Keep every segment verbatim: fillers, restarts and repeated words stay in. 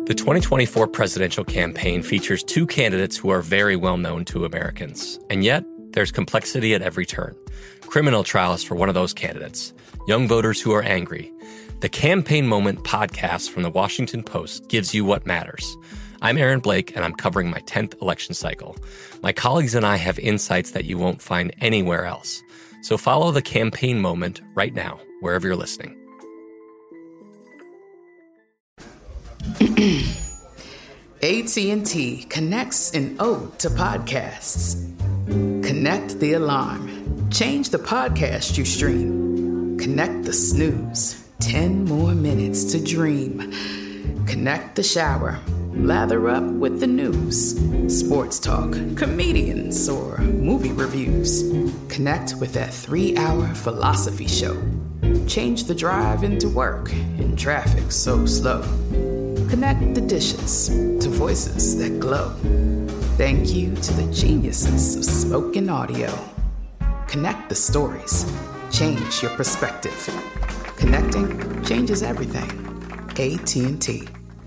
The twenty twenty-four presidential campaign features two candidates who are very well known to Americans. And yet, there's complexity at every turn. Criminal trials for one of those candidates. Young voters who are angry. The Campaign Moment podcast from the Washington Post gives you what matters. I'm Aaron Blake, and I'm covering my tenth election cycle. My colleagues and I have insights that you won't find anywhere else. So follow The Campaign Moment right now, wherever you're listening. A T and T connects an ode to podcasts. Connect the alarm. Change the podcast you stream. Connect the snooze. Ten more minutes to dream. Connect the shower. Lather up with the news. Sports talk, comedians, or movie reviews. Connect with that three-hour philosophy show. Change the drive into work in traffic so slow. Connect the dishes to voices that glow. Thank you to the geniuses of spoken audio. Connect the stories. Change your perspective. Connecting changes everything. A T and T.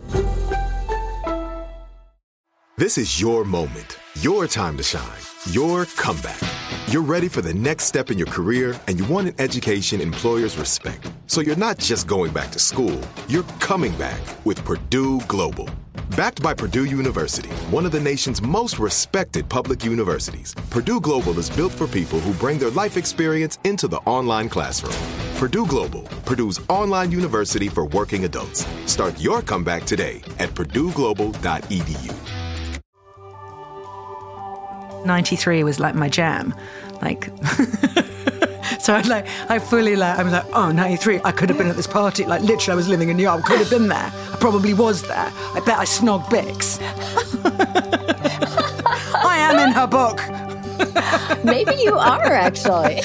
This is your moment, your time to shine, your comeback. You're ready for the next step in your career, and you want an education employers respect. So you're not just going back to school, you're coming back with Purdue Global. Backed by Purdue University, one of the nation's most respected public universities, Purdue Global is built for people who bring their life experience into the online classroom. Purdue Global, Purdue's online university for working adults. Start your comeback today at purdue global dot e d u. ninety-three was like my jam. Like, so I like, I fully like, I was like, oh, ninety-three, I could have been at this party. Like, literally, I was living in New York, I could have been there. I probably was there. I bet I snogged Bix. I am in her book. Maybe you are, actually.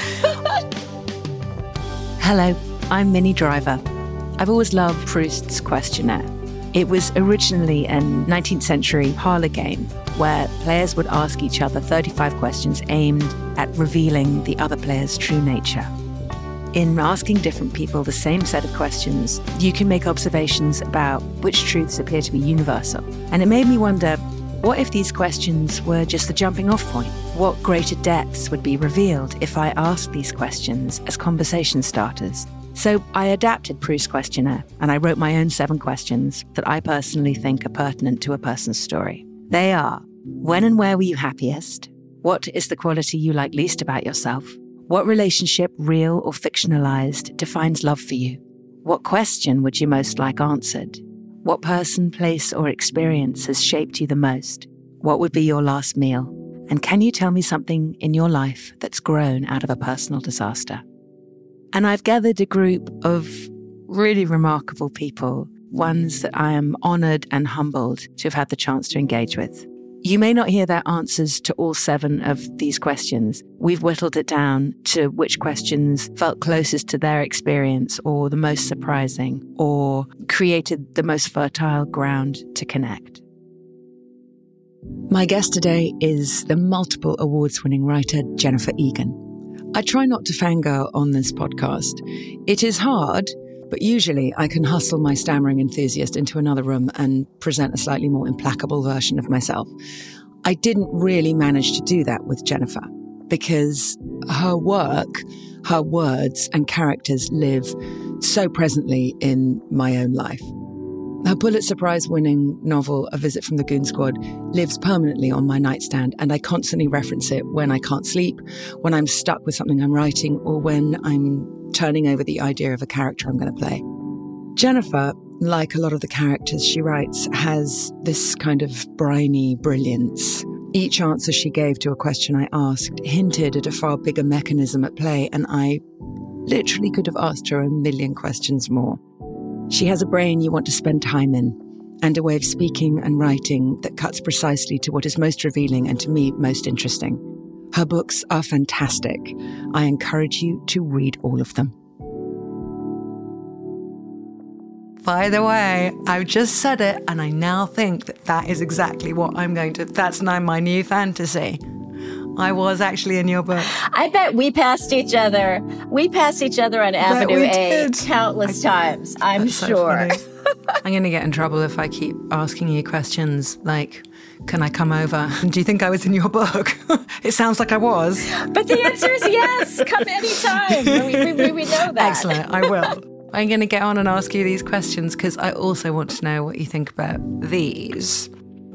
Hello, I'm Minnie Driver. I've always loved Proust's Questionnaire. It was originally a nineteenth century parlor game where players would ask each other thirty-five questions aimed at revealing the other player's true nature. In asking different people the same set of questions, you can make observations about which truths appear to be universal. And it made me wonder, what if these questions were just the jumping off point? What greater depths would be revealed if I asked these questions as conversation starters? So I adapted Proust's Questionnaire, and I wrote my own seven questions that I personally think are pertinent to a person's story. They are: when and where were you happiest? What is the quality you like least about yourself? What relationship, real or fictionalized, defines love for you? What question would you most like answered? What person, place, or experience has shaped you the most? What would be your last meal? And can you tell me something in your life that's grown out of a personal disaster? And I've gathered a group of really remarkable people, ones that I am honoured and humbled to have had the chance to engage with. You may not hear their answers to all seven of these questions. We've whittled it down to which questions felt closest to their experience or the most surprising or created the most fertile ground to connect. My guest today is the multiple awards-winning writer Jennifer Egan. I try not to fangirl on this podcast. It is hard, but usually I can hustle my stammering enthusiast into another room and present a slightly more implacable version of myself. I didn't really manage to do that with Jennifer because her work, her words and characters live so presently in my own life. Her Pulitzer Prize-winning novel, A Visit from the Goon Squad, lives permanently on my nightstand, and I constantly reference it when I can't sleep, when I'm stuck with something I'm writing, or when I'm turning over the idea of a character I'm going to play. Jennifer, like a lot of the characters she writes, has this kind of briny brilliance. Each answer she gave to a question I asked hinted at a far bigger mechanism at play, and I literally could have asked her a million questions more. She has a brain you want to spend time in, and a way of speaking and writing that cuts precisely to what is most revealing and, to me, most interesting. Her books are fantastic. I encourage you to read all of them. By the way, I've just said it, and I now think that that is exactly what I'm going to... That's now my new fantasy. I was actually in your book. I bet we passed each other. We passed each other on Avenue A did. countless I, times, I'm that's sure. So I'm going to get in trouble if I keep asking you questions like, can I come over? Do you think I was in your book? It sounds like I was. But the answer is yes. Come anytime. We, we, we know that. Excellent. I will. I'm going to get on and ask you these questions because I also want to know what you think about these.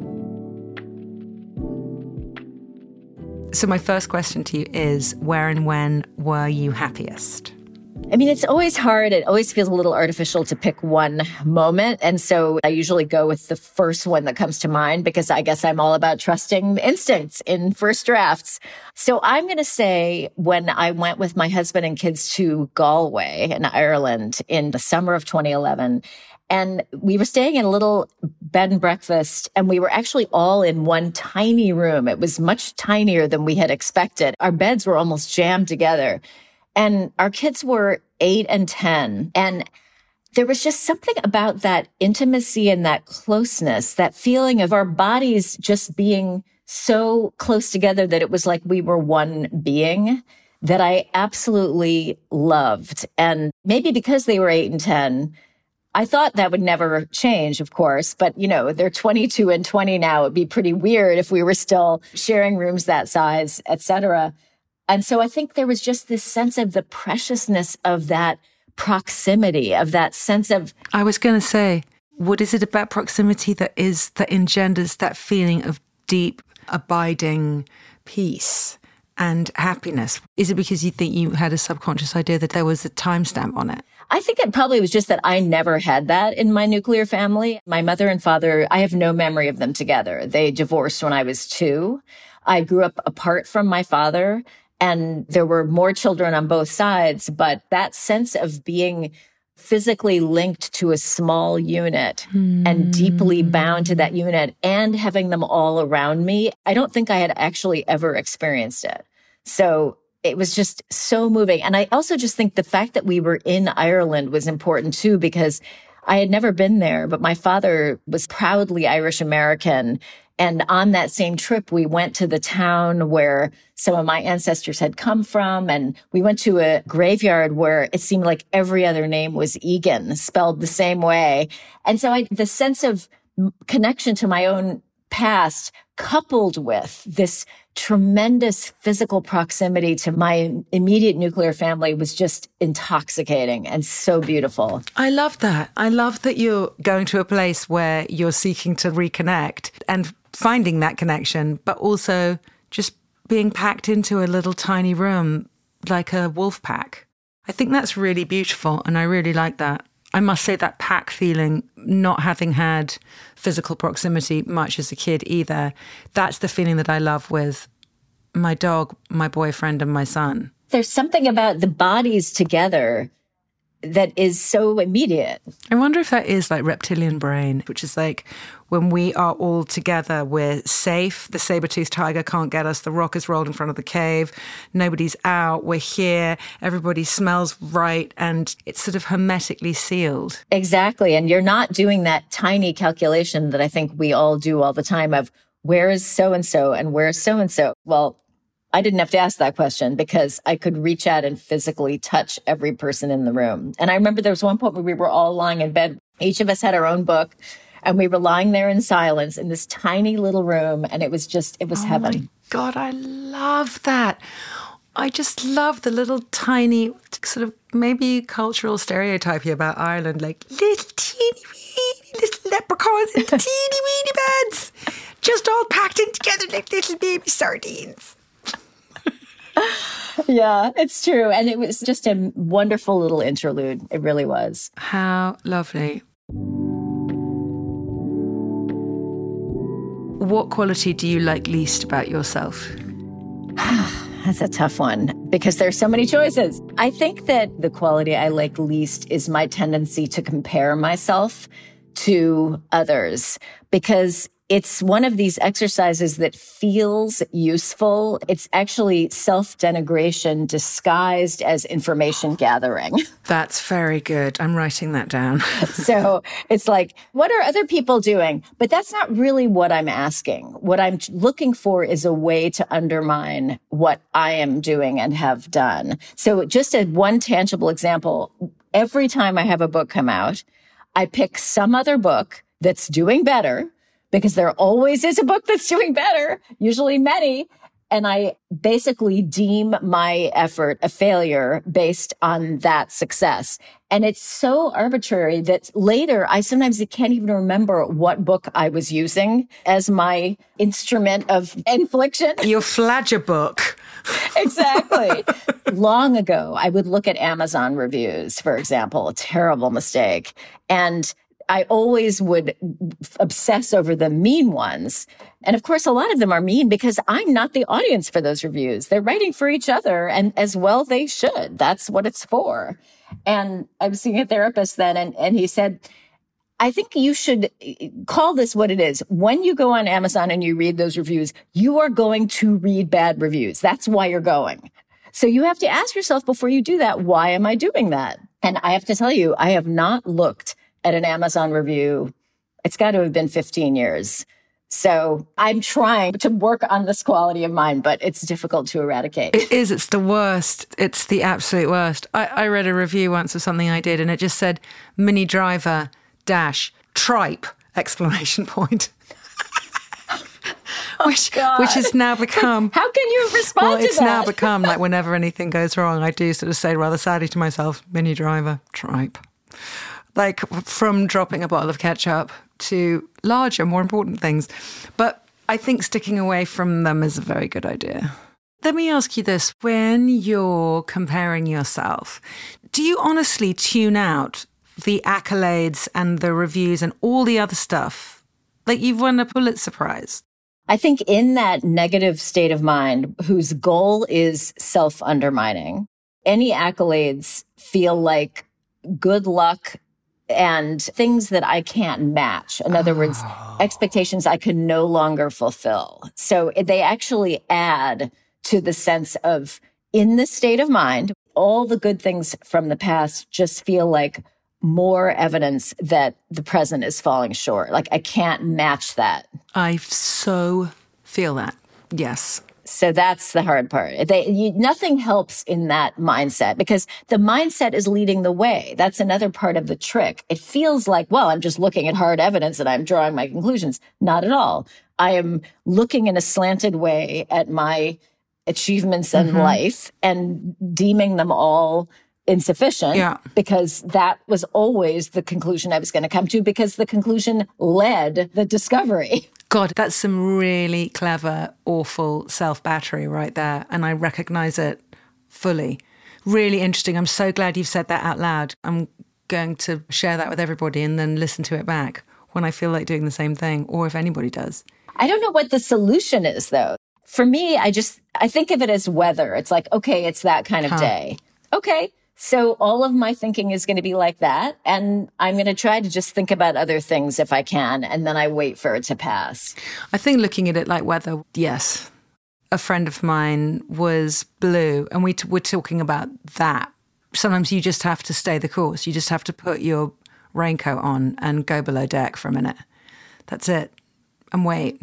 So my first question to you is, where and when were you happiest? I mean, it's always hard. It always feels a little artificial to pick one moment. And so I usually go with the first one that comes to mind because I guess I'm all about trusting instincts in first drafts. So I'm going to say when I went with my husband and kids to Galway in Ireland in the summer of twenty eleven. And we were staying in a little bed and breakfast, and we were actually all in one tiny room. It was much tinier than we had expected. Our beds were almost jammed together. And our kids were eight and ten. And there was just something about that intimacy and that closeness, that feeling of our bodies just being so close together that it was like we were one being, that I absolutely loved. And maybe because they were eight and ten, I thought that would never change, of course. But, you know, they're twenty-two and twenty now. It'd be pretty weird if we were still sharing rooms that size, et cetera. And so I think there was just this sense of the preciousness of that proximity, of that sense of... I was going to say, what is it about proximity that is, that engenders that feeling of deep, abiding peace and happiness? Is it because you think you had a subconscious idea that there was a timestamp on it? I think it probably was just that I never had that in my nuclear family. My mother and father, I have no memory of them together. They divorced when I was two. I grew up apart from my father. And there were more children on both sides, but that sense of being physically linked to a small unit mm. and deeply bound to that unit and having them all around me, I don't think I had actually ever experienced it. So it was just so moving. And I also just think the fact that we were in Ireland was important too, because I had never been there, but my father was proudly Irish American. And on that same trip, we went to the town where some of my ancestors had come from. And we went to a graveyard where it seemed like every other name was Egan, spelled the same way. And so I, the sense of connection to my own past, coupled with this tremendous physical proximity to my immediate nuclear family, was just intoxicating and so beautiful. I love that. I love that you're going to a place where you're seeking to reconnect and finding that connection, but also just being packed into a little tiny room like a wolf pack. I think that's really beautiful, and I really like that. I must say that pack feeling, not having had physical proximity much as a kid either, that's the feeling that I love with my dog, my boyfriend, and my son. There's something about the bodies together that is so immediate. I wonder if that is like reptilian brain, which is like when we are all together, we're safe. The saber-toothed tiger can't get us. The rock is rolled in front of the cave. Nobody's out. We're here. Everybody smells right. And it's sort of hermetically sealed. Exactly. And you're not doing that tiny calculation that I think we all do all the time of where is so-and-so and where is so-and-so? Well, I didn't have to ask that question because I could reach out and physically touch every person in the room. And I remember there was one point where we were all lying in bed. Each of us had our own book, and we were lying there in silence in this tiny little room. And it was just, it was oh heaven. My God, I love that. I just love the little tiny sort of maybe cultural stereotype here about Ireland, like little teeny weeny little leprechauns in teeny weeny beds, just all packed in together like little baby sardines. Yeah, it's true. And it was just a wonderful little interlude. It really was. How lovely. What quality do you like least about yourself? That's a tough one because there's so many choices. I think that the quality I like least is my tendency to compare myself to others, because it's one of these exercises that feels useful. It's actually self-denigration disguised as information gathering. That's very good. I'm writing that down. So it's like, what are other people doing? But that's not really what I'm asking. What I'm looking for is a way to undermine what I am doing and have done. So just a one tangible example, every time I have a book come out, I pick some other book that's doing better, because there always is a book that's doing better, usually many. And I basically deem my effort a failure based on that success. And it's so arbitrary that later I sometimes can't even remember what book I was using as my instrument of infliction. Your flagger book. Exactly. Long ago, I would look at Amazon reviews, for example, a terrible mistake. And I always would obsess over the mean ones. And of course, a lot of them are mean because I'm not the audience for those reviews. They're writing for each other, and as well they should. That's what it's for. And I was seeing a therapist then, and, and he said, I think you should call this what it is. When you go on Amazon and you read those reviews, you are going to read bad reviews. That's why you're going. So you have to ask yourself before you do that, why am I doing that? And I have to tell you, I have not looked at an Amazon review. It's got to have been fifteen years. So I'm trying to work on this quality of mind, but it's difficult to eradicate. It is. It's the worst. It's the absolute worst. I, I read a review once of something I did, and it just said, Mini Driver dash tripe exclamation point. which oh, which has now become... How can you respond well, to it's that? now become, like, whenever anything goes wrong, I do sort of say rather sadly to myself, Mini Driver tripe. Like, from dropping a bottle of ketchup to larger, more important things. But I think sticking away from them is a very good idea. Let me ask you this. When you're comparing yourself, do you honestly tune out the accolades and the reviews and all the other stuff? Like, you've won a Pulitzer Prize. I think in that negative state of mind, whose goal is self-undermining, any accolades feel like good luck and things that I can't match. In other oh. words, expectations I can no longer fulfill. So they actually add to the sense of, in this state of mind, all the good things from the past just feel like more evidence that the present is falling short. Like, I can't match that. I so feel that. Yes. So that's the hard part. They, you, nothing helps in that mindset, because the mindset is leading the way. That's another part of the trick. It feels like, well, I'm just looking at hard evidence and I'm drawing my conclusions. Not at all. I am looking in a slanted way at my achievements in mm-hmm. life and deeming them all insufficient, yeah. because that was always the conclusion I was going to come to, because the conclusion led the discovery. God, that's some really clever, awful self-battery right there. And I recognize it fully. Really interesting. I'm so glad you've said that out loud. I'm going to share that with everybody and then listen to it back when I feel like doing the same thing, or if anybody does. I don't know what the solution is, though. For me, I just, I think of it as weather. It's like, okay, it's that kind of huh. day. Okay. So all of my thinking is going to be like that. And I'm going to try to just think about other things if I can. And then I wait for it to pass. I think looking at it like weather, yes. A friend of mine was blue, and we t- were talking about that. Sometimes you just have to stay the course. You just have to put your raincoat on and go below deck for a minute. That's it. And wait.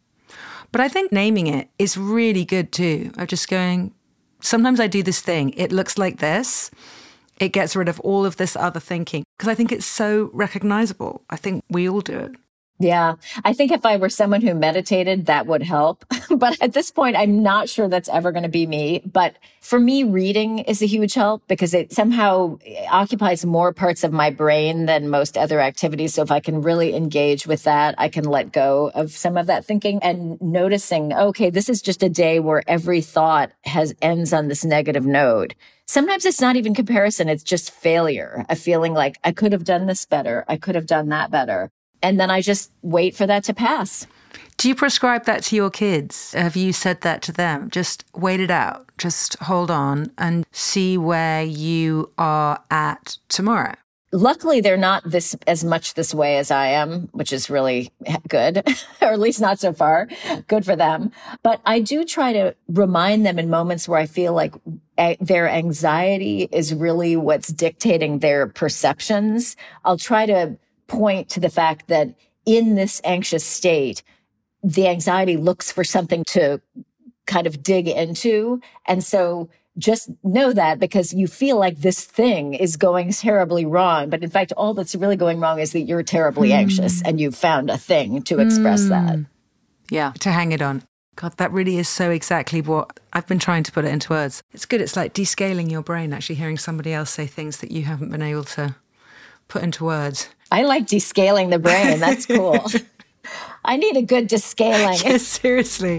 But I think naming it is really good too. Of just going... Sometimes I do this thing. It looks like this. It gets rid of all of this other thinking, because I think it's so recognizable. I think we all do it. Yeah. I think if I were someone who meditated, that would help. But at this point, I'm not sure that's ever going to be me. But for me, reading is a huge help, because it somehow occupies more parts of my brain than most other activities. So if I can really engage with that, I can let go of some of that thinking and noticing, okay, this is just a day where every thought has ends on this negative note. Sometimes it's not even comparison. It's just failure, a feeling like I could have done this better. I could have done that better. And then I just wait for that to pass. Do you prescribe that to your kids? Have you said that to them? Just wait it out. Just hold on and see where you are at tomorrow. Luckily, they're not this as much this way as I am, which is really good, or at least not so far. Good for them. But I do try to remind them in moments where I feel like a- their anxiety is really what's dictating their perceptions. I'll try to point to the fact that in this anxious state, the anxiety looks for something to kind of dig into. And so just know that because you feel like this thing is going terribly wrong. But in fact, all that's really going wrong is that you're terribly mm. anxious and you've found a thing to express mm. that. Yeah, to hang it on. God, that really is so exactly what I've been trying to put it into words. It's good. It's like descaling your brain, actually hearing somebody else say things that you haven't been able to put into words. I like descaling the brain. That's cool. I need a good descaling. Yes, seriously.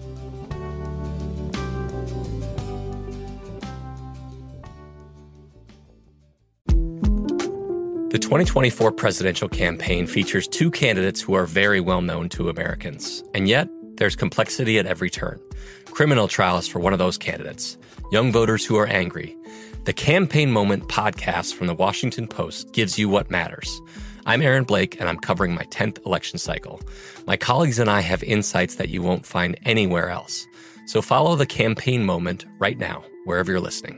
The twenty twenty-four presidential campaign features two candidates who are very well known to Americans. And yet, there's complexity at every turn. Criminal trials for one of those candidates. Young voters who are angry. The Campaign Moment podcast from the Washington Post gives you what matters. I'm Aaron Blake, and I'm covering my tenth election cycle. My colleagues and I have insights that you won't find anywhere else. So follow The Campaign Moment right now, wherever you're listening.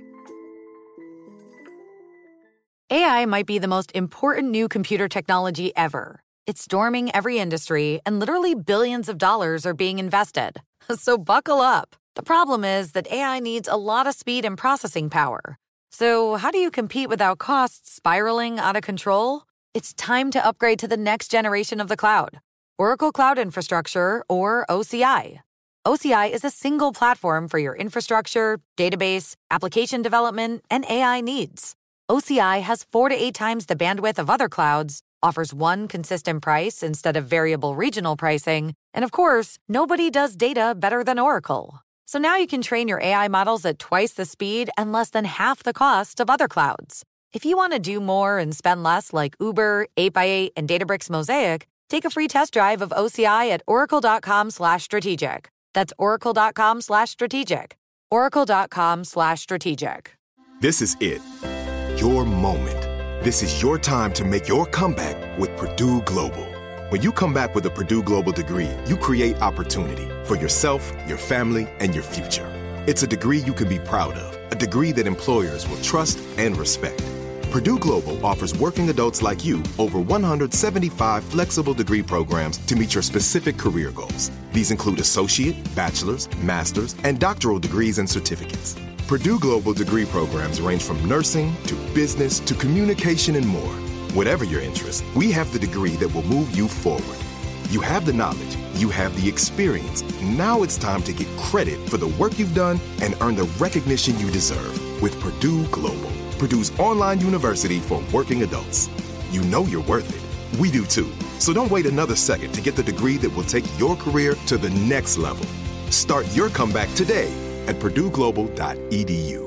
A I might be the most important new computer technology ever. It's storming every industry, and literally billions of dollars are being invested. So buckle up. The problem is that A I needs a lot of speed and processing power. So how do you compete without costs spiraling out of control? It's time to upgrade to the next generation of the cloud. Oracle Cloud Infrastructure, or O C I. O C I is a single platform for your infrastructure, database, application development, and A I needs. O C I has four to eight times the bandwidth of other clouds, offers one consistent price instead of variable regional pricing, and of course, nobody does data better than Oracle. So now you can train your A I models at twice the speed and less than half the cost of other clouds. If you want to do more and spend less like Uber, eight by eight, and Databricks Mosaic, take a free test drive of O C I at oracle.com slash strategic. That's oracle.com slash strategic. oracle.com slash strategic. This is it. Your moment. This is your time to make your comeback with Purdue Global. When you come back with a Purdue Global degree, you create opportunity for yourself, your family, and your future. It's a degree you can be proud of, a degree that employers will trust and respect. Purdue Global offers working adults like you over one hundred seventy-five flexible degree programs to meet your specific career goals. These include associate, bachelor's, master's, and doctoral degrees and certificates. Purdue Global degree programs range from nursing to business to communication and more. Whatever your interest, we have the degree that will move you forward. You have the knowledge, you have the experience. Now it's time to get credit for the work you've done and earn the recognition you deserve with Purdue Global, Purdue's online university for working adults. You know you're worth it. We do too. So don't wait another second to get the degree that will take your career to the next level. Start your comeback today at purdue global dot e d u.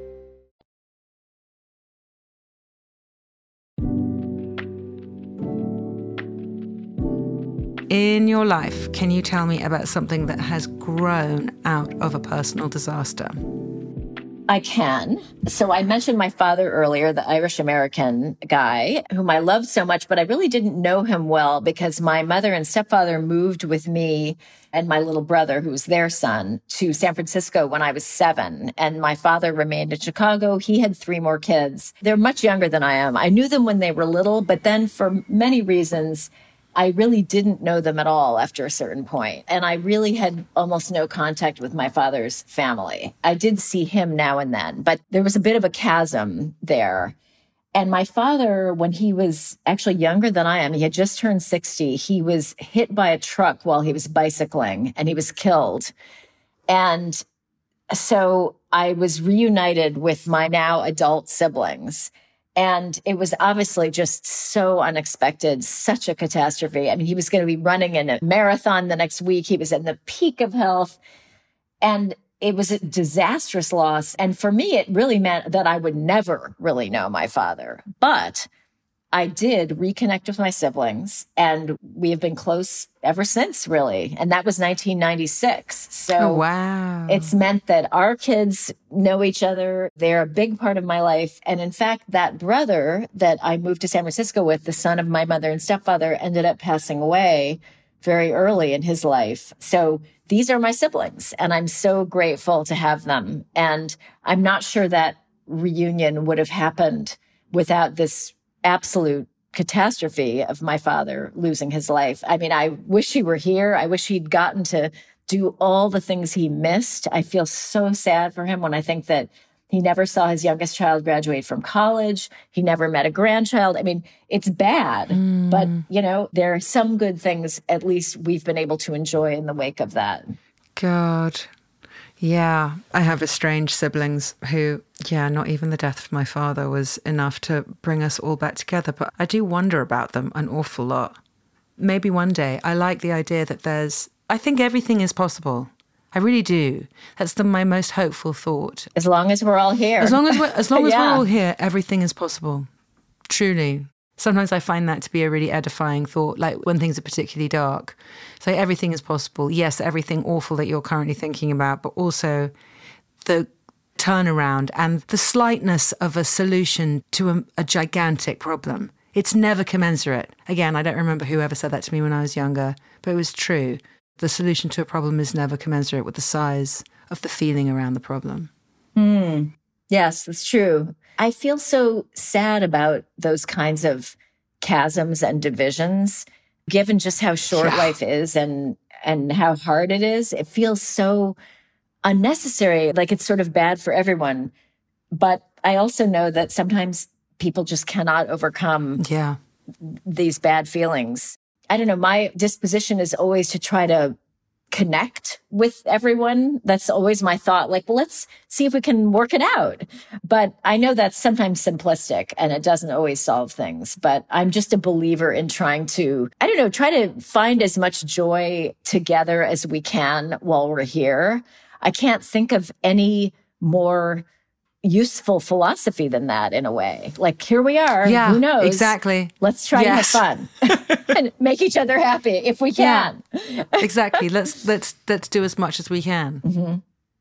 In your life, can you tell me about something that has grown out of a personal disaster? I can. So I mentioned my father earlier, the Irish-American guy, whom I loved so much, but I really didn't know him well because my mother and stepfather moved with me and my little brother, who was their son, to San Francisco when I was seven. And my father remained in Chicago. He had three more kids. They're much younger than I am. I knew them when they were little, but then for many reasons, I really didn't know them at all after a certain point. And I really had almost no contact with my father's family. I did see him now and then, but there was a bit of a chasm there. And my father, when he was actually younger than I am, he had just turned sixty, he was hit by a truck while he was bicycling and he was killed. And so I was reunited with my now adult siblings. And it was obviously just so unexpected, such a catastrophe. I mean, he was going to be running in a marathon the next week. He was in the peak of health. And it was a disastrous loss. And for me, it really meant that I would never really know my father. But I did reconnect with my siblings, and we have been close ever since, really. And that was nineteen ninety-six. So oh, wow. It's meant that our kids know each other. They're a big part of my life. And in fact, that brother that I moved to San Francisco with, the son of my mother and stepfather, ended up passing away very early in his life. So these are my siblings, and I'm so grateful to have them. And I'm not sure that reunion would have happened without this absolute catastrophe of my father losing his life. I mean, I wish he were here. I wish he'd gotten to do all the things he missed. I feel so sad for him when I think that he never saw his youngest child graduate from college. He never met a grandchild. I mean, it's bad, mm. but, you know, there are some good things at least we've been able to enjoy in the wake of that. God. Yeah. I have estranged siblings who, yeah, not even the death of my father was enough to bring us all back together. But I do wonder about them an awful lot. Maybe one day. I like the idea that there's, I think everything is possible. I really do. That's the, my most hopeful thought. As long as we're all here. As long as we're, as long as yeah. we're all here, everything is possible. Truly. Sometimes I find that to be a really edifying thought, like when things are particularly dark. So everything is possible. Yes, everything awful that you're currently thinking about, but also the turnaround and the slightness of a solution to a, a gigantic problem. It's never commensurate. Again, I don't remember whoever said that to me when I was younger, but it was true. The solution to a problem is never commensurate with the size of the feeling around the problem. Mm. Yes, that's true. I feel so sad about those kinds of chasms and divisions, given just how short yeah. life is and and how hard it is. It feels so unnecessary, like it's sort of bad for everyone. But I also know that sometimes people just cannot overcome yeah. these bad feelings. I don't know, my disposition is always to try to connect with everyone. That's always my thought, like, well, let's see if we can work it out. But I know that's sometimes simplistic and it doesn't always solve things. But I'm just a believer in trying to, I don't know, try to find as much joy together as we can while we're here. I can't think of any more useful philosophy than that in a way. Like, here we are. Yeah, who knows? Exactly. Let's try yes. to have fun and make each other happy if we can. Yeah, exactly. Let's let's let's do as much as we can. Mm-hmm.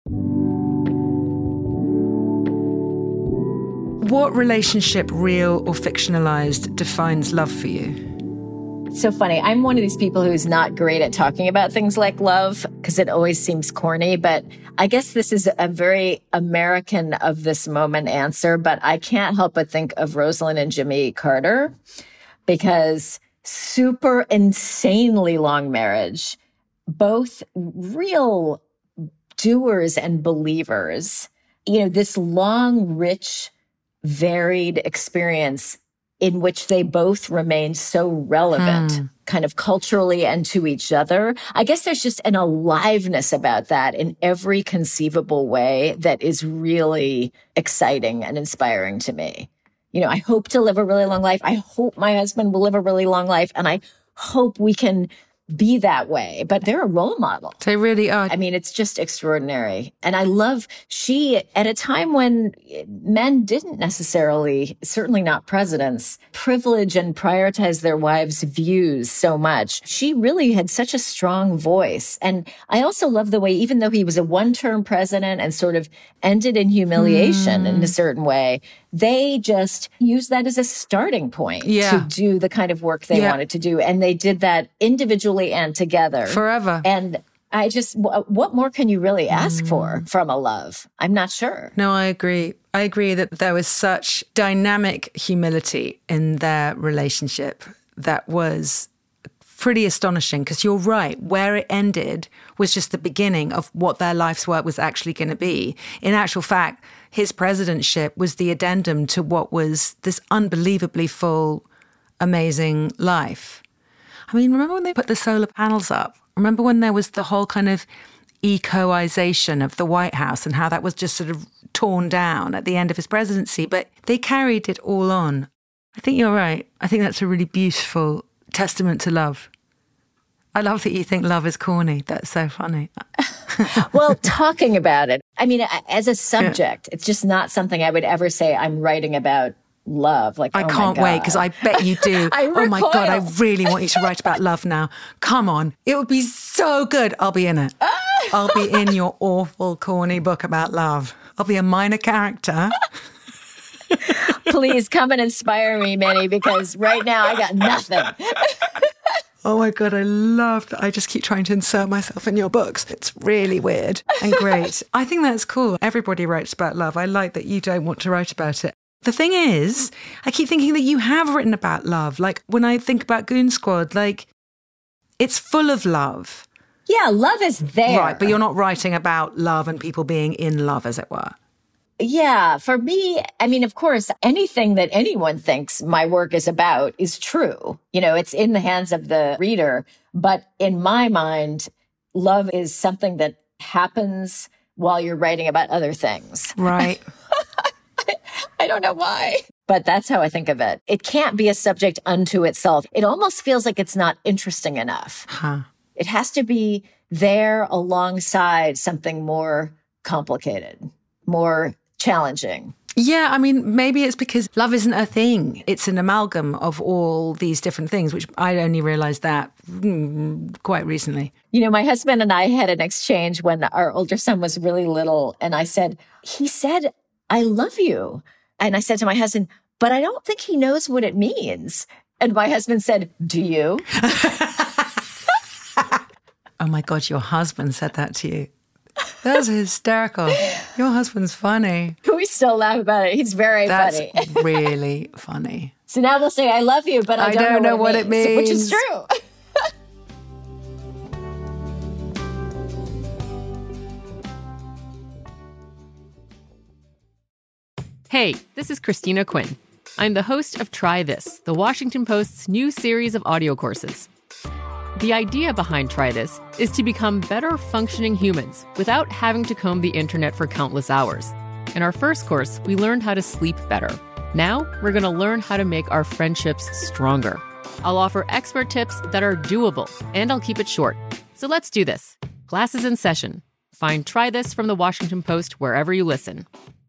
What relationship, real or fictionalized, defines love for you? It's so funny. I'm one of these people who's not great at talking about things like love because it always seems corny, but I guess this is a very American of this moment answer, but I can't help but think of Rosalind and Jimmy Carter because super insanely long marriage, both real doers and believers, you know, this long, rich, varied experience in which they both remain so relevant, hmm. kind of culturally and to each other. I guess there's just an aliveness about that in every conceivable way that is really exciting and inspiring to me. You know, I hope to live a really long life. I hope my husband will live a really long life. And I hope we can be that way. But they're a role model. They really are. I mean, it's just extraordinary. And I love she, at a time when men didn't necessarily, certainly not presidents, privilege and prioritize their wives' views so much. She really had such a strong voice. And I also love the way, even though he was a one-term president and sort of ended in humiliation mm. in a certain way, they just used that as a starting point yeah. to do the kind of work they yeah. wanted to do. And they did that individually and together. Forever. And I just, what more can you really ask mm. for from a love? I'm not sure. No, I agree. I agree that there was such dynamic humility in their relationship that was pretty astonishing, because you're right, where it ended was just the beginning of what their life's work was actually going to be. In actual fact, his presidentship was the addendum to what was this unbelievably full, amazing life. I mean, remember when they put the solar panels up? Remember when there was the whole kind of ecoization of the White House and how that was just sort of torn down at the end of his presidency? But they carried it all on. I think you're right. I think that's a really beautiful testament to love. I love that you think love is corny. That's so funny. Well, talking about it, I mean, as a subject, yeah. it's just not something I would ever say I'm writing about love. Like, I oh can't my wait, because I bet you do. Oh my God, I really want you to write about love now. Come on. It would be so good. I'll be in it. I'll be in your awful, corny book about love. I'll be a minor character. Please come and inspire me, Minnie, because right now I got nothing. Oh my God, I love that. I just keep trying to insert myself in your books. It's really weird and great. I think that's cool. Everybody writes about love. I like that you don't want to write about it. The thing is, I keep thinking that you have written about love. Like when I think about Goon Squad, like it's full of love. Yeah, love is there. Right, but you're not writing about love and people being in love, as it were. Yeah, for me, I mean, of course, anything that anyone thinks my work is about is true. You know, it's in the hands of the reader. But in my mind, love is something that happens while you're writing about other things. Right. I, I don't know why, but that's how I think of it. It can't be a subject unto itself. It almost feels like it's not interesting enough. Huh. It has to be there alongside something more complicated, more challenging. Yeah, I mean, maybe it's because love isn't a thing. It's an amalgam of all these different things, which I only realized that mm, quite recently. You know, my husband and I had an exchange when our older son was really little. And I said, he said, I love you. And I said to my husband, but I don't think he knows what it means. And my husband said, do you? Oh my God, your husband said that to you. That's hysterical. Your husband's funny. We still laugh about it. He's very That's funny. That's really funny. So now we'll say, I love you, but I, I don't, don't know, know what, what it, means, it means. Which is true. Hey, this is Christina Quinn. I'm the host of Try This, the Washington Post's new series of audio courses. The idea behind Try This is to become better functioning humans without having to comb the internet for countless hours. In our first course, we learned how to sleep better. Now, we're going to learn how to make our friendships stronger. I'll offer expert tips that are doable, and I'll keep it short. So let's do this. Class is in session. Find Try This from the Washington Post wherever you listen.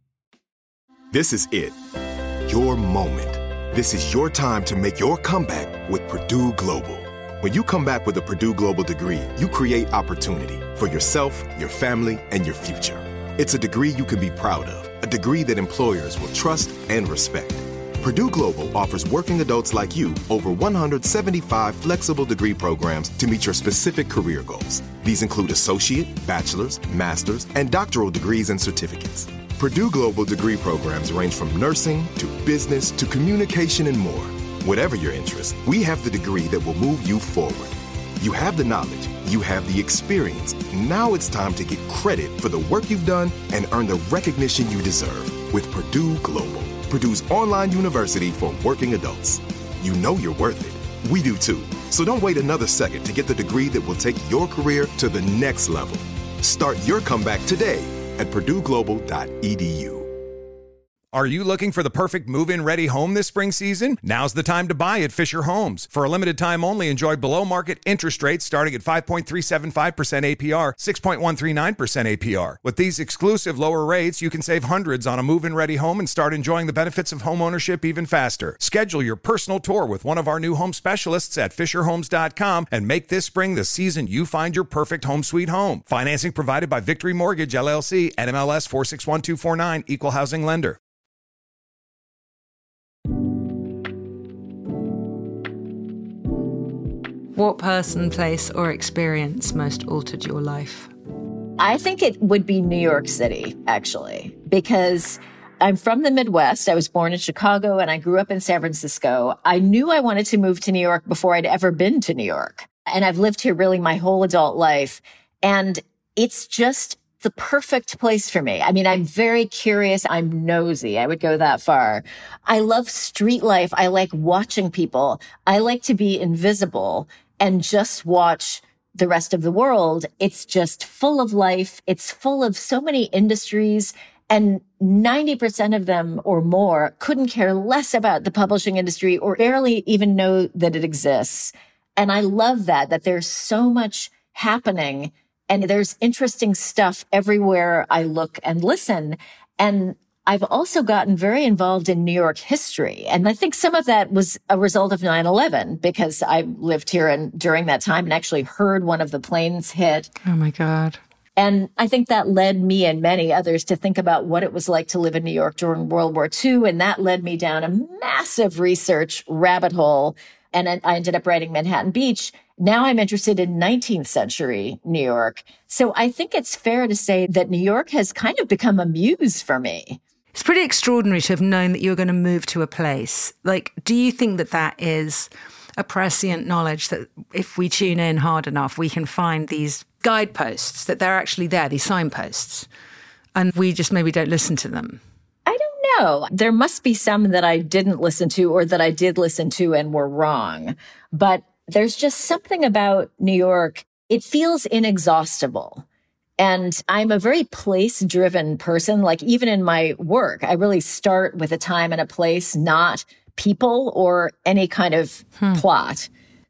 This is it. Your moment. This is your time to make your comeback with Purdue Global. When you come back with a Purdue Global degree, you create opportunity for yourself, your family, and your future. It's a degree you can be proud of, a degree that employers will trust and respect. Purdue Global offers working adults like you over one hundred seventy-five flexible degree programs to meet your specific career goals. These include associate, bachelor's, master's, and doctoral degrees and certificates. Purdue Global degree programs range from nursing to business to communication and more. Whatever your interest, we have the degree that will move you forward. You have the knowledge, you have the experience. Now it's time to get credit for the work you've done and earn the recognition you deserve with Purdue Global, Purdue's online university for working adults. You know you're worth it. We do too. So don't wait another second to get the degree that will take your career to the next level. Start your comeback today at purdue global dot e d u. Are you looking for the perfect move-in ready home this spring season? Now's the time to buy at Fisher Homes. For a limited time only, enjoy below-market interest rates starting at five point three seven five percent A P R, six point one three nine percent A P R. With these exclusive lower rates, you can save hundreds on a move-in ready home and start enjoying the benefits of home ownership even faster. Schedule your personal tour with one of our new home specialists at fisher homes dot com and make this spring the season you find your perfect home sweet home. Financing provided by Victory Mortgage, L L C, N M L S four six one two four nine, Equal Housing Lender. What person, place, or experience most altered your life? I think it would be New York City, actually, because I'm from the Midwest. I was born in Chicago and I grew up in San Francisco. I knew I wanted to move to New York before I'd ever been to New York. And I've lived here really my whole adult life. And it's just the perfect place for me. I mean, I'm very curious. I'm nosy. I would go that far. I love street life. I like watching people. I like to be invisible and just watch the rest of the world. It's just full of life. It's full of so many industries, and ninety percent of them or more couldn't care less about the publishing industry or barely even know that it exists. And I love that, that there's so much happening and there's interesting stuff everywhere I look and listen. And I've also gotten very involved in New York history. And I think some of that was a result of nine eleven because I lived here and during that time and actually heard one of the planes hit. Oh my God. And I think that led me and many others to think about what it was like to live in New York during World War Two. And that led me down a massive research rabbit hole. And I ended up writing Manhattan Beach. Now I'm interested in nineteenth century New York. So I think it's fair to say that New York has kind of become a muse for me. It's pretty extraordinary to have known that you were going to move to a place. Like, do you think that that is a prescient knowledge that if we tune in hard enough, we can find these guideposts, that they're actually there, these signposts, and we just maybe don't listen to them? I don't know. There must be some that I didn't listen to or that I did listen to and were wrong. But there's just something about New York. It feels inexhaustible. And I'm a very place-driven person. Like even in my work, I really start with a time and a place, not people or any kind of hmm. plot.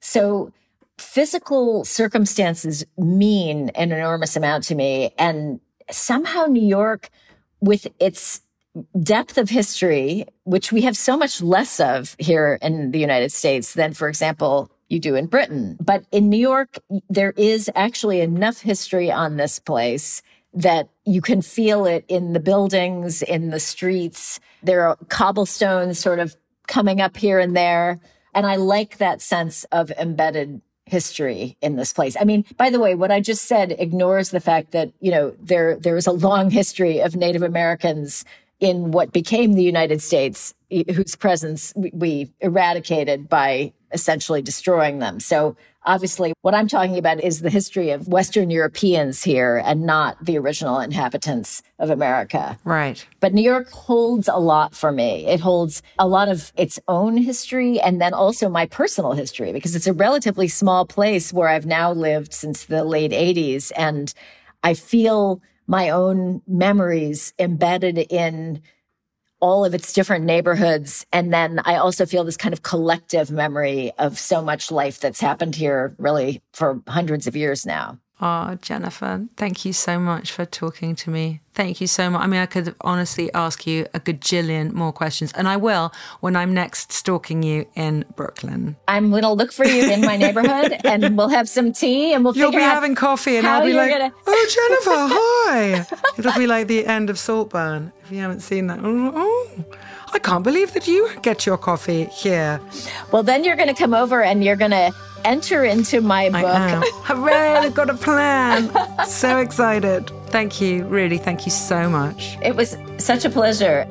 So physical circumstances mean an enormous amount to me. And somehow New York, with its depth of history, which we have so much less of here in the United States than, for example, you do in Britain. But in New York, there is actually enough history on this place that you can feel it in the buildings, in the streets. There are cobblestones sort of coming up here and there. And I like that sense of embedded history in this place. I mean, by the way, what I just said ignores the fact that, you know, there there is a long history of Native Americans in what became the United States, whose presence we eradicated by essentially destroying them. So obviously what I'm talking about is the history of Western Europeans here and not the original inhabitants of America. Right. But New York holds a lot for me. It holds a lot of its own history and then also my personal history, because it's a relatively small place where I've now lived since the late eighties. And I feel my own memories embedded in all of its different neighborhoods. And then I also feel this kind of collective memory of so much life that's happened here really for hundreds of years now. Oh, Jennifer, thank you so much for talking to me. Thank you so much. I mean, I could honestly ask you a gajillion more questions, and I will when I'm next stalking you in Brooklyn. I'm going to look for you in my neighborhood, and we'll have some tea, and we'll You'll figure out You'll be having coffee, and I'll be like, gonna... oh, Jennifer, hi. It'll be like the end of Saltburn, if you haven't seen that. Oh, oh, I can't believe that you get your coffee here. Well, then you're going to come over, and you're going to enter into my book. Hooray, I've got a plan. So excited. Thank you. Really, thank you so much. It was such a pleasure.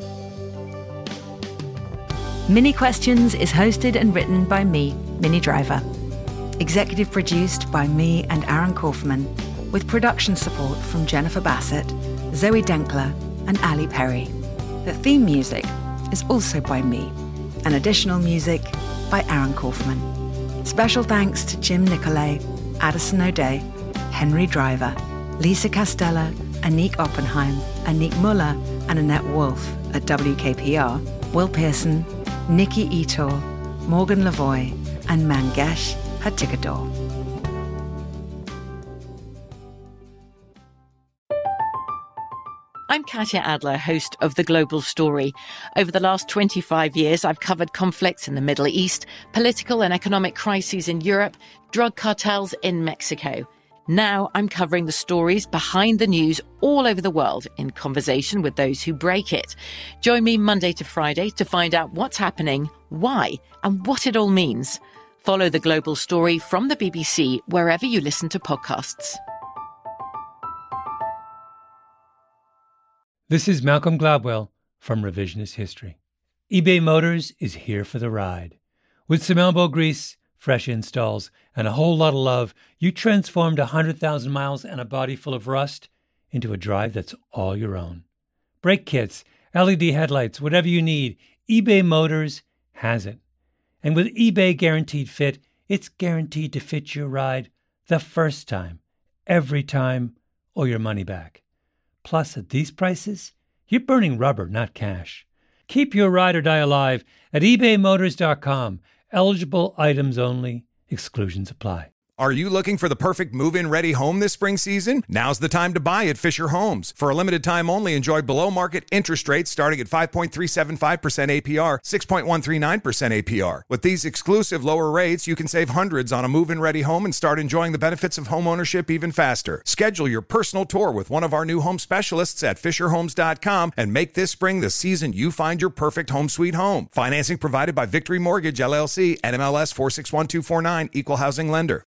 Mini Questions is hosted and written by me, Minnie Driver. Executive produced by me and Aaron Kaufman, with production support from Jennifer Bassett, Zoe Denkler, and Ali Perry. The theme music is also by me, and additional music by Aaron Kaufman. Special thanks to Jim Nicolay, Addison O'Day, Henry Driver, Lisa Castella, Anik Oppenheim, Anik Muller, and Annette Wolf at W K P R, Will Pearson, Nikki Etor, Morgan Lavoie, and Mangesh Hatikador. I'm Katya Adler, host of The Global Story. Over the last twenty-five years, I've covered conflicts in the Middle East, political and economic crises in Europe, drug cartels in Mexico. Now I'm covering the stories behind the news all over the world in conversation with those who break it. Join me Monday to Friday to find out what's happening, why, and what it all means. Follow The Global Story from the B B C wherever you listen to podcasts. This is Malcolm Gladwell from Revisionist History. eBay Motors is here for the ride. With some elbow grease, fresh installs, and a whole lot of love, you transformed one hundred thousand miles and a body full of rust into a drive that's all your own. Brake kits, L E D headlights, whatever you need, eBay Motors has it. And with eBay Guaranteed Fit, it's guaranteed to fit your ride the first time, every time, or your money back. Plus, at these prices, you're burning rubber, not cash. Keep your ride or die alive at ebay motors dot com. Eligible items only. Exclusions apply. Are you looking for the perfect move-in ready home this spring season? Now's the time to buy at Fisher Homes. For a limited time only, enjoy below-market interest rates starting at five point three seven five percent A P R, six point one three nine percent A P R. With these exclusive lower rates, you can save hundreds on a move-in ready home and start enjoying the benefits of homeownership even faster. Schedule your personal tour with one of our new home specialists at fisher homes dot com and make this spring the season you find your perfect home sweet home. Financing provided by Victory Mortgage, L L C, N M L S four six one two four nine, Equal Housing Lender.